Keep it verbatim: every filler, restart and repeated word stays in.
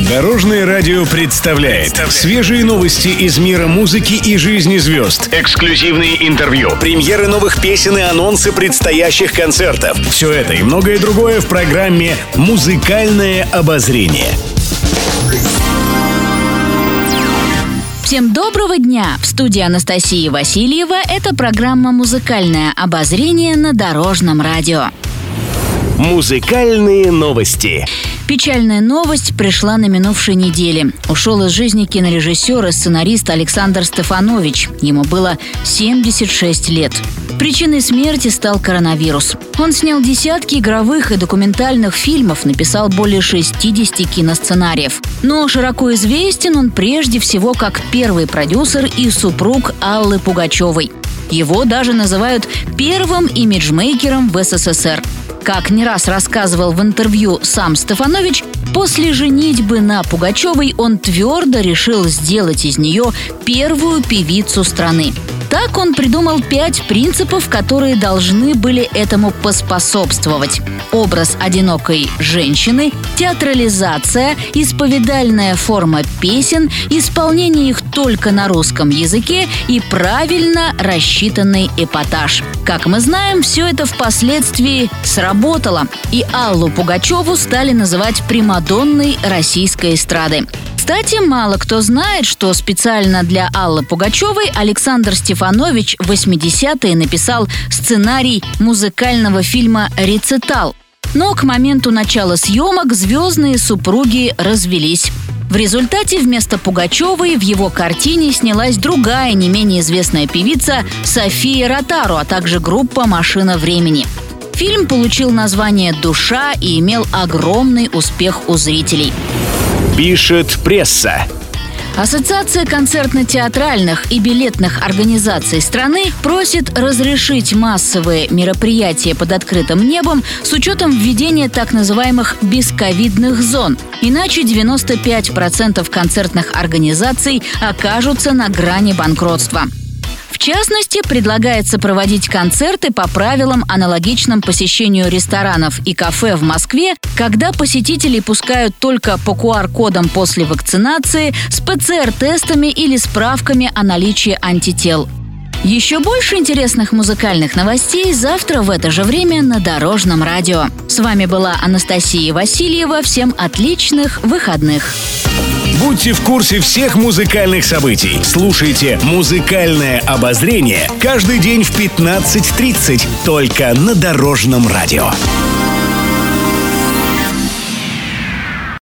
Дорожное радио представляет свежие новости из мира музыки и жизни звезд. Эксклюзивные интервью, премьеры новых песен и анонсы предстоящих концертов. Все это и многое другое в программе «Музыкальное обозрение». Всем доброго дня! В студии Анастасия Васильева. Это программа «Музыкальное обозрение» на Дорожном радио. Музыкальные новости. Печальная новость пришла на минувшей неделе. Ушел из жизни кинорежиссер и сценарист Александр Стефанович. Ему было семьдесят шесть лет. Причиной смерти стал коронавирус. Он снял десятки игровых и документальных фильмов, написал более шестидесяти киносценариев. Но широко известен он прежде всего как первый продюсер и супруг Аллы Пугачевой. Его даже называют первым имиджмейкером в СССР. Как не раз рассказывал в интервью сам Стефанович, после женитьбы на Пугачевой он твердо решил сделать из нее первую певицу страны. Так он придумал пять принципов, которые должны были этому поспособствовать. Образ одинокой женщины, театрализация, исповедальная форма песен, исполнение их только на русском языке и правильно рассчитанный эпатаж. Как мы знаем, все это впоследствии сработало, и Аллу Пугачеву стали называть примадонной российской эстрады. Кстати, мало кто знает, что специально для Аллы Пугачевой Александр Стефанович в восьмидесятые написал сценарий музыкального фильма «Рецитал». Но к моменту начала съемок звездные супруги развелись. В результате вместо Пугачевой в его картине снялась другая, не менее известная певица София Ротару, а также группа «Машина времени». Фильм получил название «Душа» и имел огромный успех у зрителей. Пишет пресса. Ассоциация концертно-театральных и билетных организаций страны просит разрешить массовые мероприятия под открытым небом с учетом введения так называемых бесковидных зон. Иначе девяносто пять процентов концертных организаций окажутся на грани банкротства. В частности, предлагается проводить концерты по правилам, аналогичным посещению ресторанов и кафе в Москве, когда посетителей пускают только по ку ар-кодам после вакцинации, с пэ цэ эр-тестами или справками о наличии антител. Еще больше интересных музыкальных новостей завтра в это же время на Дорожном радио. С вами была Анастасия Васильева. Всем отличных выходных. Будьте в курсе всех музыкальных событий. Слушайте «Музыкальное обозрение» каждый день в пятнадцать тридцать только на Дорожном радио.